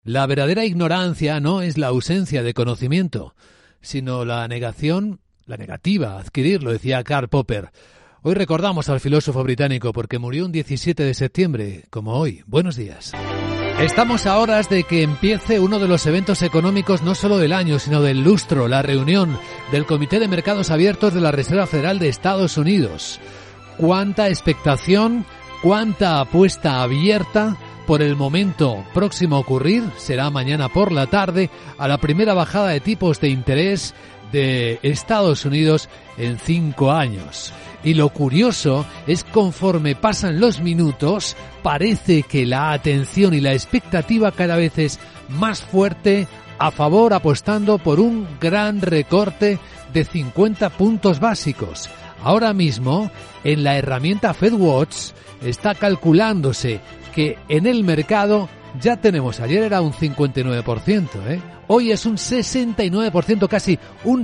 La verdadera ignorancia no es la ausencia de conocimiento, sino la negativa a adquirirlo, decía Karl Popper. Hoy recordamos al filósofo británico porque murió un 17 de septiembre, como hoy. Buenos días. Estamos a horas de que empiece uno de los eventos económicos no solo del año, sino del lustro, la reunión del Comité de Mercados Abiertos de la Reserva Federal de Estados Unidos. ¿Cuánta expectación, cuánta apuesta abierta por el momento próximo a ocurrir? Será mañana por la tarde a la primera bajada de tipos de interés de Estados Unidos en 5 años. Y lo curioso es conforme pasan los minutos, parece que la atención y la expectativa cada vez es más fuerte a favor, apostando por un gran recorte de 50 puntos básicos. Ahora mismo, en la herramienta FedWatch, está calculándose que en el mercado ya tenemos, ayer era un 59%, hoy es un 69%, casi un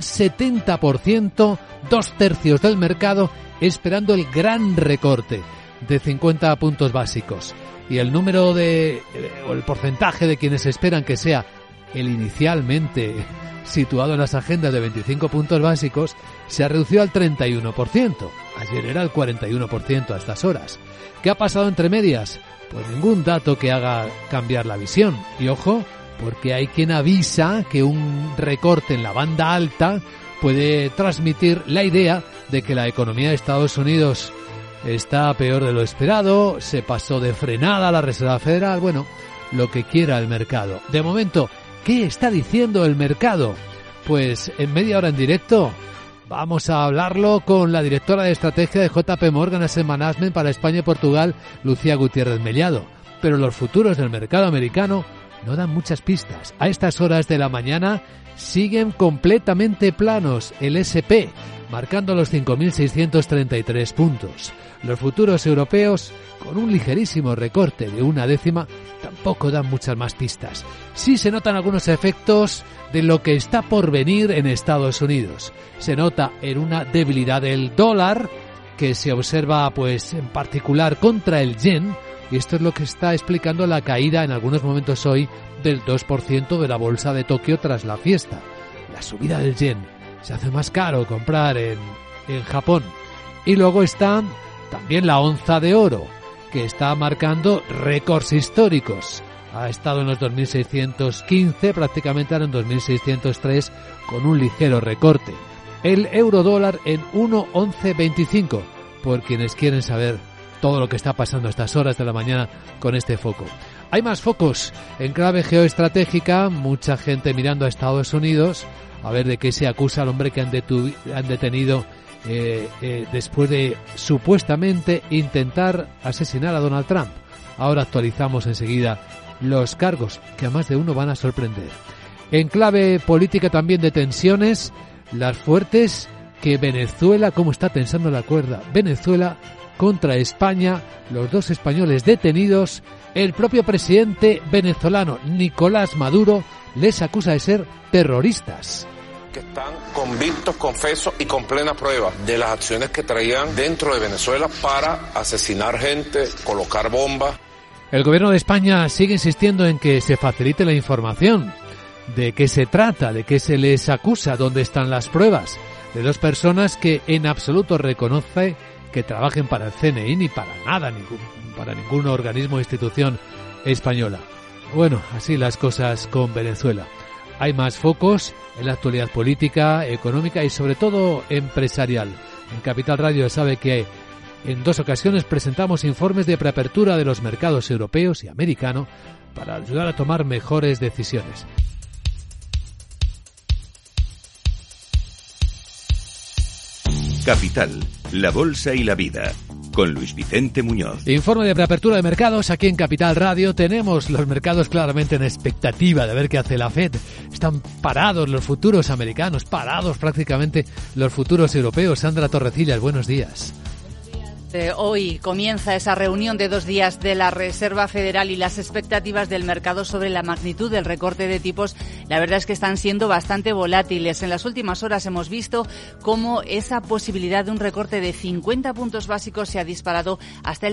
70%, 2/3 del mercado esperando el gran recorte de 50 puntos básicos. Y el número o el porcentaje de quienes esperan que sea el inicialmente situado en las agendas de 25 puntos básicos se ha reducido al 31%. Ayer era el 41% a estas horas. ¿Qué ha pasado entre medias? Pues ningún dato que haga cambiar la visión. Y ojo, porque hay quien avisa que un recorte en la banda alta puede transmitir la idea de que la economía de Estados Unidos está peor de lo esperado, se pasó de frenada a la Reserva Federal, bueno, lo que quiera el mercado. De momento, ¿qué está diciendo el mercado? Pues en media hora en directo vamos a hablarlo con la directora de estrategia de JP Morgan Asset Management para España y Portugal, Lucía Gutiérrez Mellado. Pero los futuros del mercado americano no dan muchas pistas. A estas horas de la mañana siguen completamente planos el S&P, marcando los 5.633 puntos. Los futuros europeos, con un ligerísimo recorte de 0,1, tampoco dan muchas más pistas. Sí se notan algunos efectos de lo que está por venir en Estados Unidos. Se nota en una debilidad del dólar, que se observa pues en particular contra el yen, y esto es lo que está explicando la caída en algunos momentos hoy del 2% de la bolsa de Tokio tras la fiesta. La subida del yen. Se hace más caro comprar en Japón. Y luego está también la onza de oro, que está marcando récords históricos. Ha estado en los 2.615, prácticamente ahora en 2.603, con un ligero recorte. El euro dólar en 1,1125, por quienes quieren saber todo lo que está pasando a estas horas de la mañana con este foco. Hay más focos en clave geoestratégica, mucha gente mirando a Estados Unidos, a ver de qué se acusa al hombre que han detenido después de supuestamente intentar asesinar a Donald Trump. Ahora actualizamos enseguida los cargos, que a más de uno van a sorprender. En clave política también de tensiones, las fuertes que Venezuela, cómo está tensando la cuerda, Venezuela contra España, los dos españoles detenidos, el propio presidente venezolano Nicolás Maduro les acusa de ser terroristas. Que están convictos, confesos y con plena prueba de las acciones que traían dentro de Venezuela para asesinar gente, colocar bombas. El gobierno de España sigue insistiendo en que se facilite la información. ¿De qué se trata? ¿De qué se les acusa? ¿Dónde están las pruebas? De dos personas que en absoluto reconoce que trabajen para el CNI ni para nada, para ningún organismo o institución española. Bueno, así las cosas con Venezuela. Hay más focos en la actualidad política, económica y sobre todo empresarial. En Capital Radio sabe que en 2 ocasiones presentamos informes de preapertura de los mercados europeos y americano para ayudar a tomar mejores decisiones. Capital, la bolsa y la vida, con Luis Vicente Muñoz. Informe de preapertura de mercados aquí en Capital Radio. Tenemos los mercados claramente en expectativa de ver qué hace la Fed. Están parados los futuros americanos, parados prácticamente los futuros europeos. Sandra Torrecillas, buenos días. Hoy comienza esa reunión de 2 días de la Reserva Federal y las expectativas del mercado sobre la magnitud del recorte de tipos, la verdad es que están siendo bastante volátiles. En las últimas horas hemos visto cómo esa posibilidad de un recorte de 50 puntos básicos se ha disparado hasta el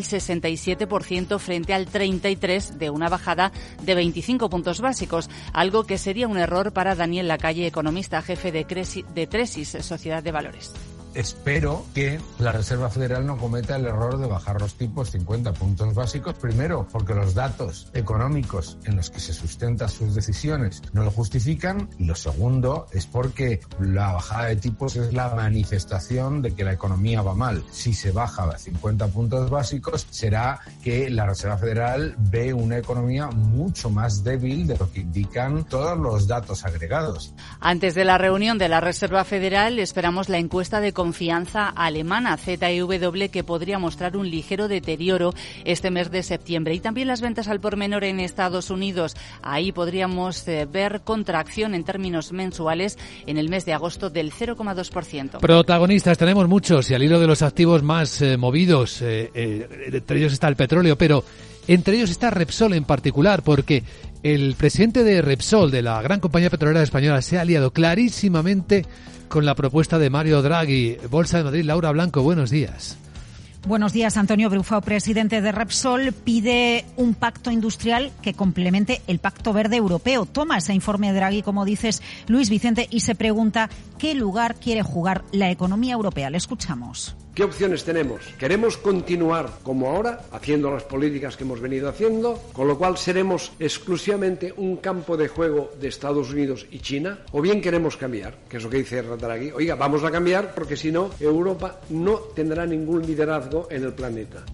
67% frente al 33% de una bajada de 25 puntos básicos, algo que sería un error para Daniel Lacalle, economista jefe de Tresis, Sociedad de Valores. Espero que la Reserva Federal no cometa el error de bajar los tipos 50 puntos básicos. Primero, porque los datos económicos en los que se sustentan sus decisiones no lo justifican. Y lo segundo es porque la bajada de tipos es la manifestación de que la economía va mal. Si se baja a 50 puntos básicos, será que la Reserva Federal ve una economía mucho más débil de lo que indican todos los datos agregados. Antes de la reunión de la Reserva Federal, esperamos la encuesta de confianza alemana ZEW, que podría mostrar un ligero deterioro este mes de septiembre, y también las ventas al por menor en Estados Unidos. Ahí podríamos ver contracción en términos mensuales en el mes de agosto del 0,2%. Protagonistas tenemos muchos y al hilo de los activos más movidos, entre ellos está el petróleo, pero entre ellos está Repsol en particular, porque el presidente de Repsol, de la gran compañía petrolera española, se ha aliado clarísimamente con la propuesta de Mario Draghi. Bolsa de Madrid, Laura Blanco, buenos días. Buenos días. Antonio Brufao, presidente de Repsol, pide un pacto industrial que complemente el Pacto Verde Europeo. Toma ese informe de Draghi, como dices, Luis Vicente, y se pregunta qué lugar quiere jugar la economía europea. Le escuchamos. ¿Qué opciones tenemos? ¿Queremos continuar como ahora, haciendo las políticas que hemos venido haciendo, con lo cual seremos exclusivamente un campo de juego de Estados Unidos y China? ¿O bien queremos cambiar? Que es lo que dice Draghi. Oiga, vamos a cambiar porque si no, Europa no tendrá ningún liderazgo en el planeta.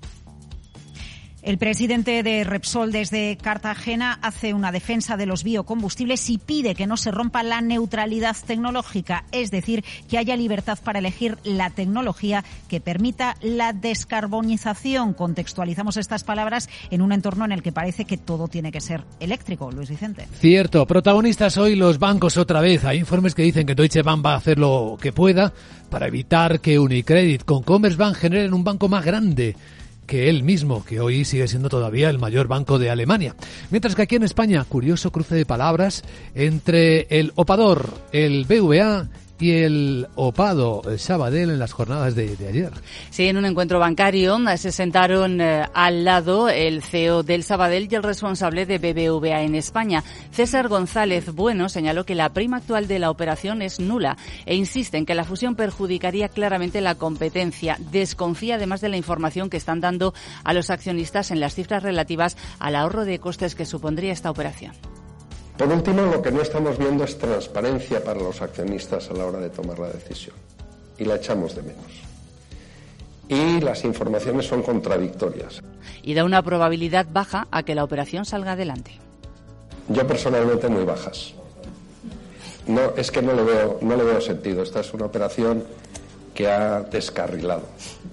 El presidente de Repsol desde Cartagena hace una defensa de los biocombustibles y pide que no se rompa la neutralidad tecnológica, es decir, que haya libertad para elegir la tecnología que permita la descarbonización. Contextualizamos estas palabras en un entorno en el que parece que todo tiene que ser eléctrico. Luis Vicente. Cierto. Protagonistas hoy los bancos otra vez. Hay informes que dicen que Deutsche Bank va a hacer lo que pueda para evitar que Unicredit con Commerzbank generen un banco más grande que él mismo, que hoy sigue siendo todavía el mayor banco de Alemania. Mientras que aquí en España, curioso cruce de palabras entre el Opador, el BVA y el Opado, el Sabadell, en las jornadas de ayer. Sí, en un encuentro bancario se sentaron al lado el CEO del Sabadell y el responsable de BBVA en España. César González Bueno señaló que la prima actual de la operación es nula e insiste en que la fusión perjudicaría claramente la competencia. Desconfía además de la información que están dando a los accionistas en las cifras relativas al ahorro de costes que supondría esta operación. Por último, lo que no estamos viendo es transparencia para los accionistas a la hora de tomar la decisión. Y la echamos de menos. Y las informaciones son contradictorias. Y da una probabilidad baja a que la operación salga adelante. Yo personalmente muy bajas. No, es que no le veo sentido. Esta es una operación que ha descarrilado.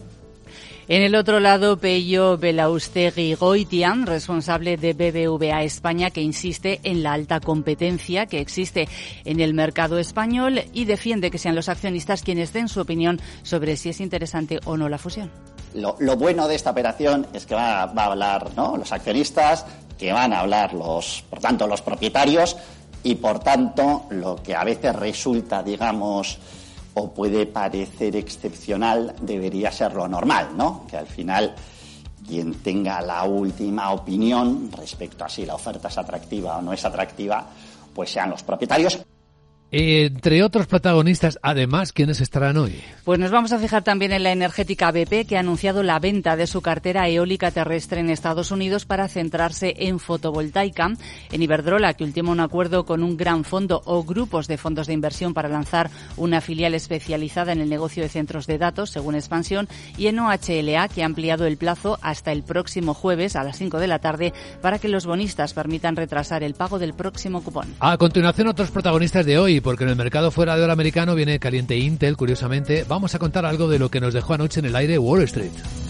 En el otro lado, Pello Belaustegui-Goitian, responsable de BBVA España, que insiste en la alta competencia que existe en el mercado español y defiende que sean los accionistas quienes den su opinión sobre si es interesante o no la fusión. Lo bueno de esta operación es que va a hablar, ¿no?, los accionistas, que van a hablar por tanto, los propietarios y, por tanto, lo que a veces resulta, digamos, o puede parecer excepcional, debería ser lo normal, ¿no? Que al final quien tenga la última opinión respecto a si la oferta es atractiva o no es atractiva, pues sean los propietarios. Entre otros protagonistas, además, ¿quiénes estarán hoy? Pues nos vamos a fijar también en la energética BP, que ha anunciado la venta de su cartera eólica terrestre en Estados Unidos para centrarse en fotovoltaica. En Iberdrola, que ultima un acuerdo con un gran fondo o grupos de fondos de inversión para lanzar una filial especializada en el negocio de centros de datos, según Expansión. Y en OHLA, que ha ampliado el plazo hasta el próximo jueves a las 5 de la tarde para que los bonistas permitan retrasar el pago del próximo cupón. A continuación, otros protagonistas de hoy, porque en el mercado fuera de hora americano viene caliente Intel, curiosamente. Vamos a contar algo de lo que nos dejó anoche en el aire Wall Street.